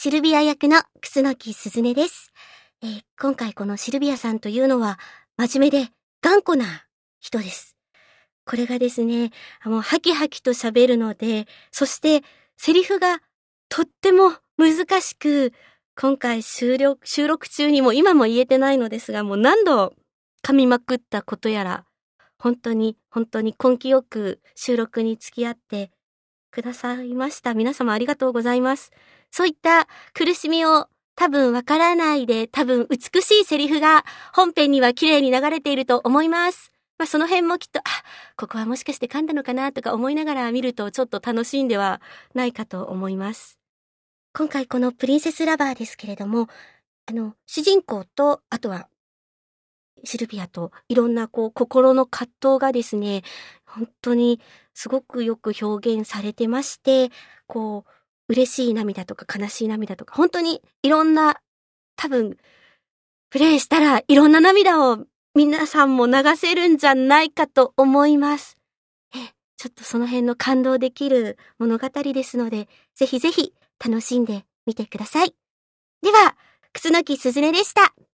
シルビア役の楠木鈴音です。今回このシルビアさんというのは真面目で頑固な人です。これがですね、もうハキハキと喋るので、そしてセリフがとっても難しく、今回収録中にも今も言えてないのですが、もう何度噛みまくったことやら、本当に根気よく収録に付き合ってくださいました。皆様ありがとうございます。そういった苦しみを多分わからないで、多分美しいセリフが本編には綺麗に流れていると思います。その辺もきっと、ここはもしかして噛んだのかなとか思いながら見るとちょっと楽しいんではないかと思います。今回このプリンセスラバーですけれども、主人公と、あとはシルビアといろんな心の葛藤がですね、本当にすごくよく表現されてまして、嬉しい涙とか悲しい涙とか、本当にいろんな、多分、プレイしたらいろんな涙を皆さんも流せるんじゃないかと思います。ちょっとその辺の感動できる物語ですので、ぜひぜひ楽しんでみてください。では、楠木鈴音でした。